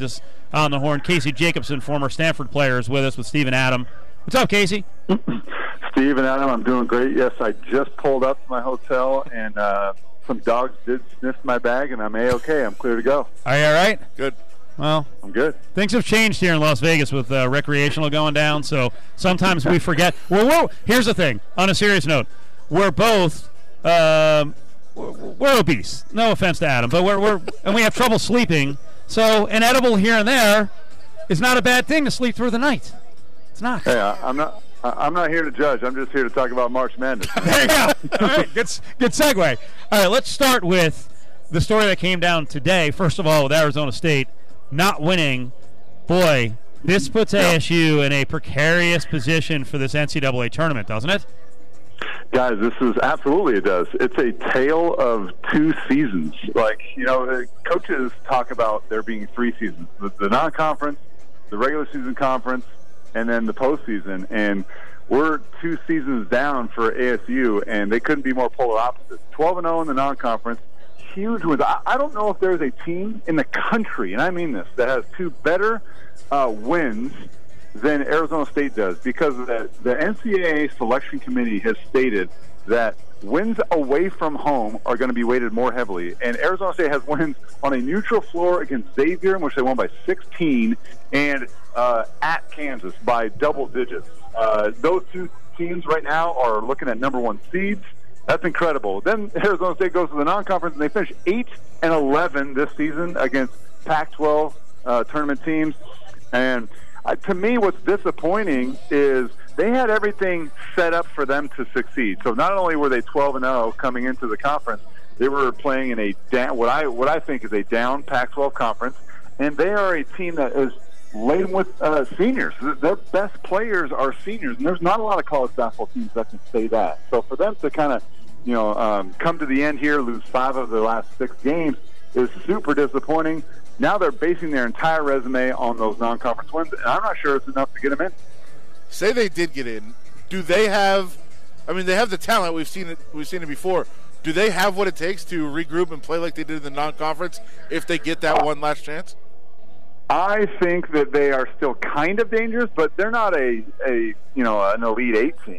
joins us on the horn. Casey Jacobson, former Stanford player, is with us with Steve and Adam. What's up, Casey? Steve and Adam, I'm doing great. Yes, I just pulled up to my hotel, and some dogs did sniff my bag, and I'm A-okay. I'm clear to go. Are you all right? Good. Well, I'm good. Things have changed here in Las Vegas with recreational going down, so sometimes we forget. Well, here's the thing. On a serious note, we're both we're obese. No offense to Adam, but we're and we have trouble sleeping. So an edible here and there is not a bad thing to sleep through the night. It's not. Hey, I'm not here to judge. I'm just here to talk about March Madness. There you go. All right, good segue. All right, let's start with the story that came down today. First of all, with Arizona State not winning. Boy, this puts ASU in a precarious position for this NCAA tournament, doesn't it? Guys, this is absolutely, it does. It's a tale of two seasons. Like, coaches talk about there being three seasons: the non-conference, the regular season conference, and then the postseason. And we're two seasons down for ASU, and they couldn't be more polar opposites. 12-0 in the non-conference. Huge wins. I don't know if there's a team in the country, and I mean this, that has two better wins than Arizona State does, because the NCAA selection committee has stated that wins away from home are going to be weighted more heavily. And Arizona State has wins on a neutral floor against Xavier, in which they won by 16, and at Kansas by double digits. Those two teams right now are looking at number one seeds. That's incredible. Then Arizona State goes to the non-conference, and they finish 8-11 this season against Pac-12 tournament teams. And to me, what's disappointing is they had everything set up for them to succeed. So not only were they 12-0 coming into the conference, they were playing in a down, what I think is a down Pac-12 conference, and they are a team that is laden with seniors. Their best players are seniors, and there's not a lot of college basketball teams that can say that. So for them to kind of, come to the end here, lose 5 of their last 6 games, is super disappointing. Now they're basing their entire resume on those non-conference wins, and I'm not sure it's enough to get them in. Say they did get in. Do they have? I mean, they have the talent. We've seen it before. Do they have what it takes to regroup and play like they did in the non-conference if they get that one last chance? I think that they are still kind of dangerous, but they're not an Elite Eight team.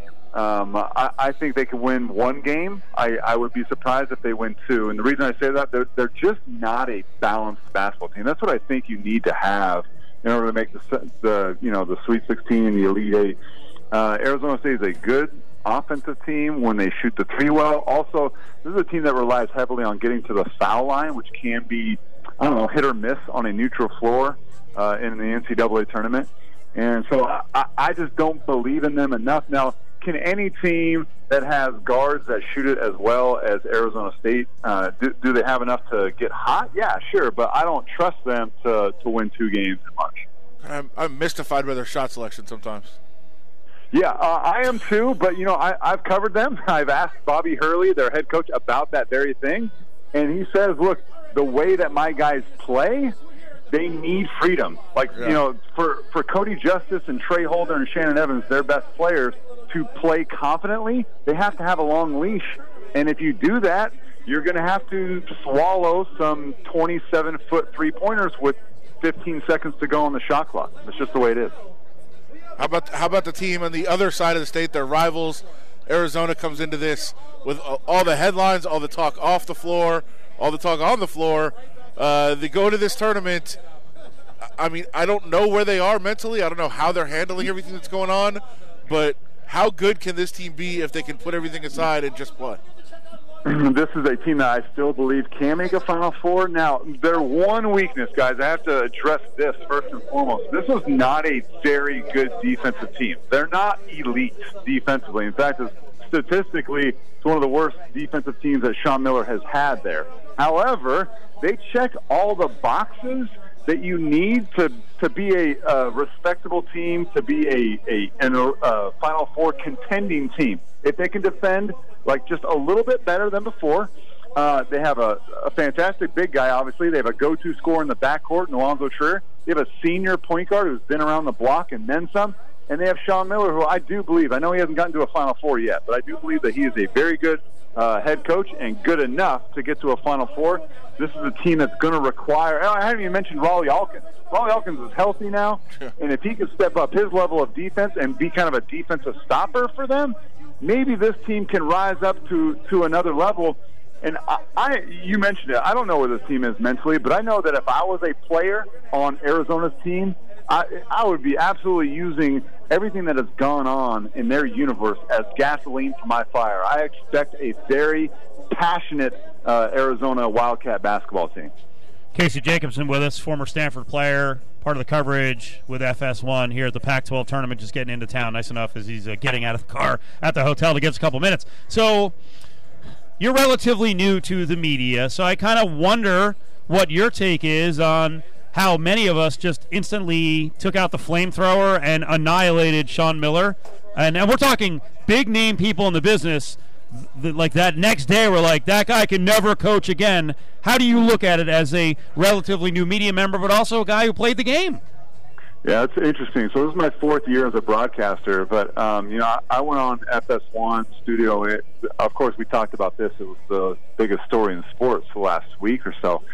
I think they can win one game. I would be surprised if they win 2. And the reason I say that, they're just not a balanced basketball team. That's what I think you need to have in order to make the Sweet 16 and the Elite Eight. Arizona State is a good offensive team when they shoot the three well. Also, this is a team that relies heavily on getting to the foul line, which can be, hit or miss on a neutral floor in the NCAA tournament. And so I just don't believe in them enough. Now, can any team that has guards that shoot it as well as Arizona State, do they have enough to get hot? Yeah, sure, but I don't trust them to win 2 games in March. I'm mystified by their shot selection sometimes. Yeah, I am too, but, I've covered them. I've asked Bobby Hurley, their head coach, about that very thing, and he says, look, the way that my guys play, they need freedom. For Cody Justice and Trey Holder and Shannon Evans, their best players, to play confidently, they have to have a long leash. And if you do that, you're going to have to swallow some 27-foot three-pointers with 15 seconds to go on the shot clock. That's just the way it is. How about the team on the other side of the state, their rivals? Arizona comes into this with all the headlines, all the talk off the floor, all the talk on the floor. They go to this tournament. I mean, I don't know where they are mentally. I don't know how they're handling everything that's going on. But how good can this team be if they can put everything aside and just play? This is a team that I still believe can make a Final Four. Now, their one weakness, guys, I have to address this first and foremost. This was not a very good defensive team. They're not elite defensively. In fact, statistically, it's one of the worst defensive teams that Sean Miller has had there. However, they check all the boxes that you need to be a respectable team, to be a Final Four contending team. If they can defend like just a little bit better than before, they have a fantastic big guy, obviously. They have a go-to scorer in the backcourt, Alonzo Trier. They have a senior point guard who's been around the block and then some. And they have Sean Miller, who I do believe, I know he hasn't gotten to a Final Four yet, but I do believe that he is a very good head coach and good enough to get to a Final Four. This is a team that's going to require. I haven't even mentioned Raleigh Alkins. Raleigh Alkins is healthy now, and if he can step up his level of defense and be kind of a defensive stopper for them, maybe this team can rise up to another level. And you mentioned it. I don't know where this team is mentally, but I know that if I was a player on Arizona's team, I would be absolutely using everything that has gone on in their universe as gasoline for my fire. I expect a very passionate Arizona Wildcat basketball team. Casey Jacobson with us, former Stanford player, part of the coverage with FS1 here at the Pac-12 tournament, just getting into town nice enough as he's getting out of the car at the hotel to give us a couple minutes. So you're relatively new to the media, so I kind of wonder what your take is on how many of us just instantly took out the flamethrower and annihilated Sean Miller. And we're talking big-name people in the business. Like that next day, we're like, that guy can never coach again. How do you look at it as a relatively new media member, but also a guy who played the game? Yeah, it's interesting. So this is my 4th year as a broadcaster, but I went on FS1 studio. Of course, we talked about this. It was the biggest story in sports the last week or so.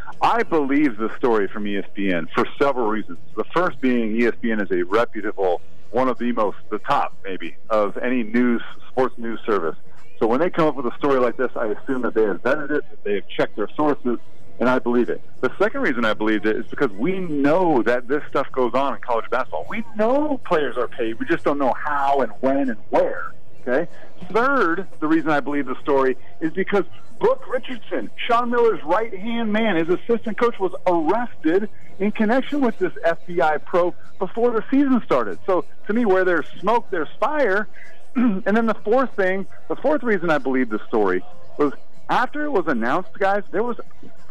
I believe the story from ESPN for several reasons. The first being ESPN is a reputable, one of the top maybe, of any sports news service. So when they come up with a story like this, I assume that they have vetted it, that they have checked their sources, and I believe it. The second reason I believed it is because we know that this stuff goes on in college basketball. We know players are paid. We just don't know how and when and where. Okay. Third, the reason I believe the story is because Brooke Richardson, Sean Miller's right-hand man, his assistant coach, was arrested in connection with this FBI probe before the season started. So to me, where there's smoke, there's fire. And then the fourth reason I believe the story was after it was announced, guys, there was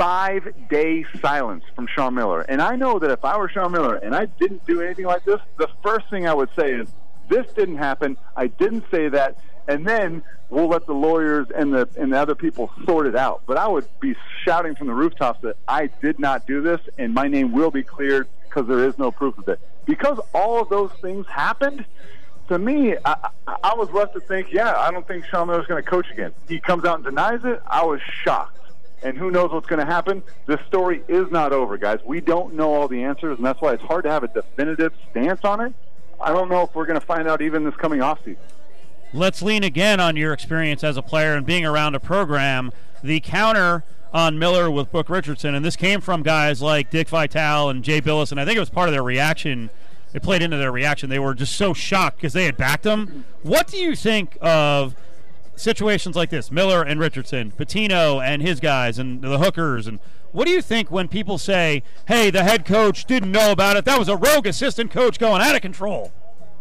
5-day silence from Sean Miller. And I know that if I were Sean Miller and I didn't do anything like this, the first thing I would say is, this didn't happen, I didn't say that, and then we'll let the lawyers and the other people sort it out. But I would be shouting from the rooftops that I did not do this, and my name will be cleared because there is no proof of it. Because all of those things happened, to me, I was left to think, I don't think Sean Miller's going to coach again. He comes out and denies it. I was shocked. And who knows what's going to happen? This story is not over, guys. We don't know all the answers, and that's why it's hard to have a definitive stance on it. I don't know if we're going to find out even this coming offseason. Let's lean again on your experience as a player and being around a program. The counter on Miller with Brooke Richardson, and this came from guys like Dick Vitale and Jay Billis, and I think it was part of their reaction. It played into their reaction. They were just so shocked because they had backed him. What do you think of situations like this, Miller and Richardson, Pitino and his guys, and the hookers, and what do you think when people say, hey, the head coach didn't know about it, that was a rogue assistant coach going out of control?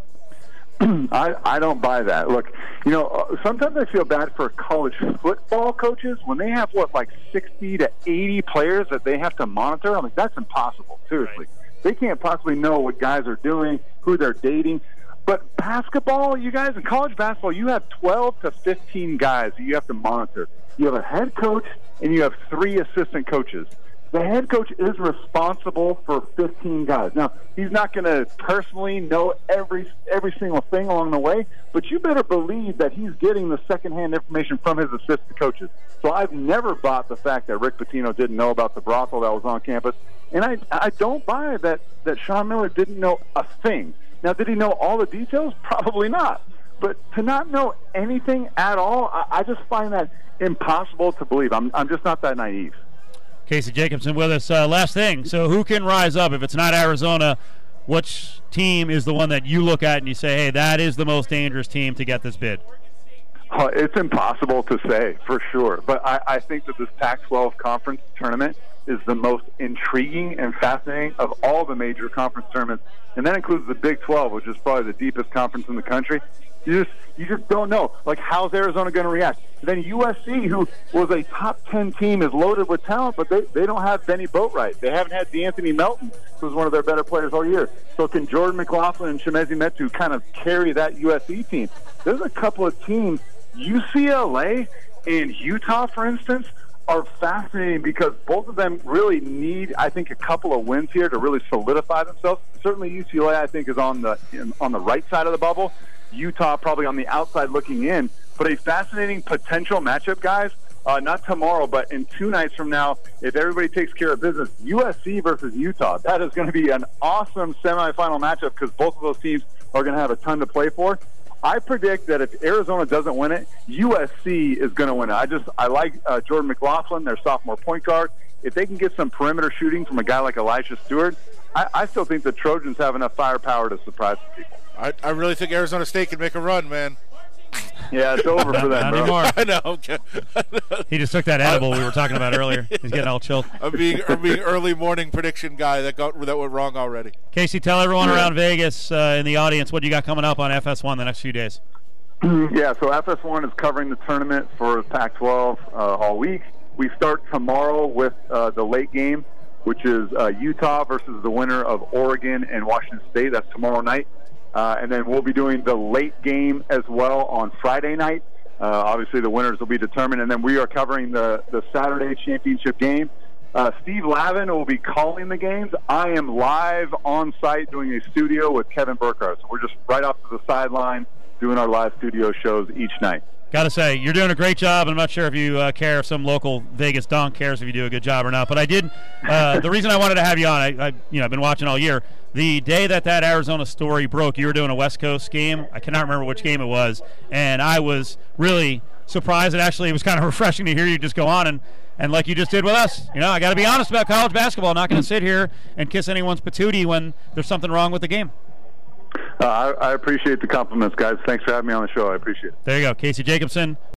I don't buy that. Look, sometimes I feel bad for college football coaches when they have, 60 to 80 players that they have to monitor. I'm like, that's impossible, seriously. Right. They can't possibly know what guys are doing, who they're dating. But basketball, you guys, in college basketball, you have 12 to 15 guys that you have to monitor. You have a head coach, and you have 3 assistant coaches. The head coach is responsible for 15 guys. Now, he's not going to personally know every single thing along the way, but you better believe that he's getting the secondhand information from his assistant coaches. So I've never bought the fact that Rick Pitino didn't know about the brothel that was on campus, and I don't buy that Sean Miller didn't know a thing. Now, did he know all the details? Probably not. But to not know anything at all, I just find that impossible to believe. I'm just not that naive. Casey Jacobson with us. Last thing, so who can rise up? If it's not Arizona, which team is the one that you look at and you say, hey, that is the most dangerous team to get this bid? It's impossible to say, for sure. But I think that this Pac-12 conference tournament is the most intriguing and fascinating of all the major conference tournaments. And that includes the Big 12, which is probably the deepest conference in the country. You just don't know. How's Arizona going to react? Then USC, who was a top 10 team, is loaded with talent, but they don't have Benny Boatwright. They haven't had DeAnthony Melton, who's one of their better players all year. So can Jordan McLaughlin and Chimezie Metu kind of carry that USC team? There's a couple of teams, UCLA and Utah, for instance, are fascinating because both of them really need, I think, a couple of wins here to really solidify themselves. Certainly UCLA, I think, is on the right side of the bubble. Utah probably on the outside looking in. But a fascinating potential matchup, guys. Not tomorrow, but in 2 nights from now, if everybody takes care of business, USC versus Utah. That is going to be an awesome semifinal matchup because both of those teams are going to have a ton to play for. I predict that if Arizona doesn't win it, USC is going to win it. I like Jordan McLaughlin, their sophomore point guard. If they can get some perimeter shooting from a guy like Elijah Stewart, I still think the Trojans have enough firepower to surprise people. I really think Arizona State can make a run, man. Yeah, it's over for them, Not bro. anymore. I know. He just took that edible we were talking about earlier. He's getting all chilled. I'm being early morning prediction guy that went wrong already. Casey, tell everyone around Vegas in the audience what you got coming up on FS1 the next few days. Yeah, so FS1 is covering the tournament for Pac-12 all week. We start tomorrow with the late game, which is Utah versus the winner of Oregon and Washington State. That's tomorrow night. And then we'll be doing the late game as well on Friday night. Obviously, the winners will be determined. And then we are covering the Saturday championship game. Steve Lavin will be calling the games. I am live on site doing a studio with Kevin Burkhardt. So we're just right off to the sideline doing our live studio shows each night. Got to say, you're doing a great job. I'm not sure if you care if some local Vegas donk cares if you do a good job or not. But I did. The reason I wanted to have you on, I've been watching all year. The day that Arizona story broke, you were doing a West Coast game. I cannot remember which game it was, and I was really surprised. And actually, it was kind of refreshing to hear you just go on and like you just did with us. I got to be honest about college basketball. I'm not going to sit here and kiss anyone's patootie when there's something wrong with the game. I appreciate the compliments, guys. Thanks for having me on the show. I appreciate it. There you go. Casey Jacobsen.